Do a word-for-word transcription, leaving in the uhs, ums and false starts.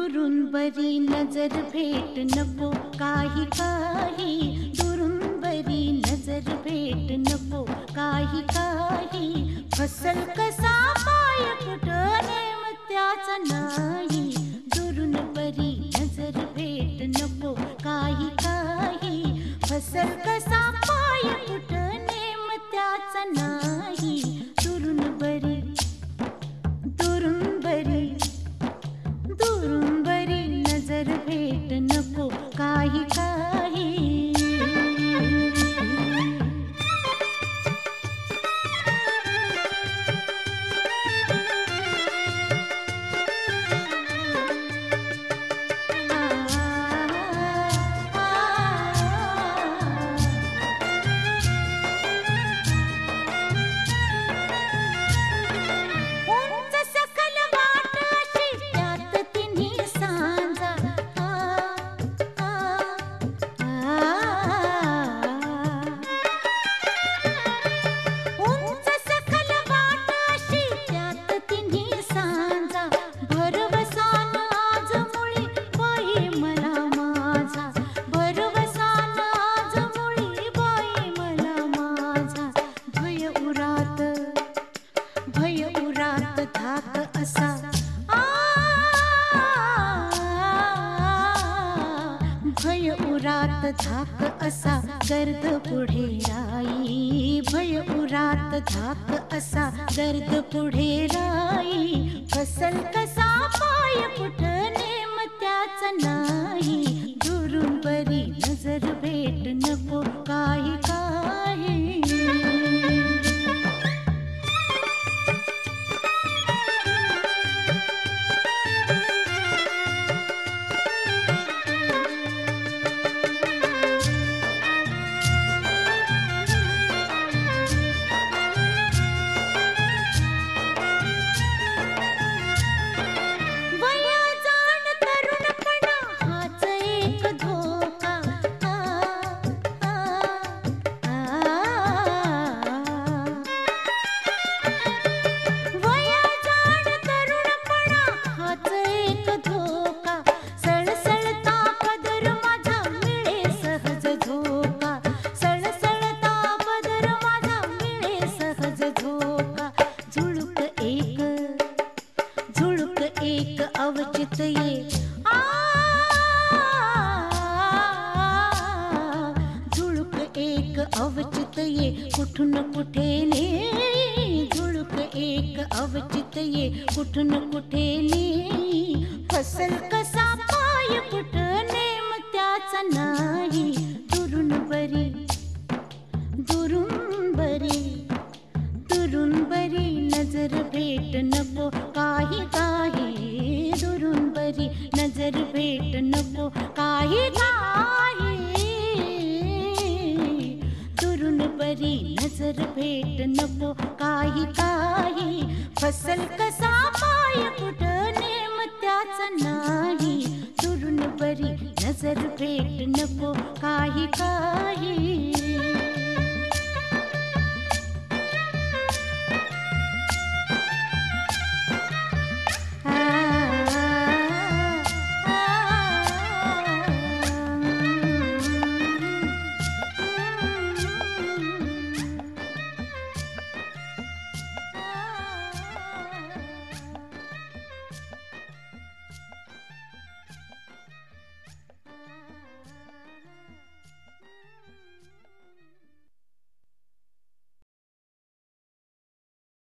दुरून बरी नजर भेट नको काही काही, दुरून बरी नजर भेट नको काही काही. फसल कसा पाय कुठं नेम त्याचा नाही, दुरून बरी नजर भेट नको काही काही. फसल कसा पाय कुठं नेम त्याचा नाही, दुरून बरी दुरून बरी दुरून बरी नजर भेट नको काही काही. भय उरात धाक असा गर्द पुढे राई, भय उरात धाक असा गर्द पुढे राई. फसल कसा पाय कुठं नेम त्याचा नाही, दुरून बरी नजर भेट नको काही काही. अवचित ये आ झुळूक एक अवचित ये कुठून कुठे ने, झुळूक एक अवचित ये कुठून कुठे ने. फसल कसा पाय कुठं नेम त्याचा नाही, दुरून बरी दुरून बरी दुरून बरी नजर भेट नको काही काही, दुरून बरी नजर भेट नको काही काही. दुरून बरी नजर भेट नको काही काही. फसल कसा पाय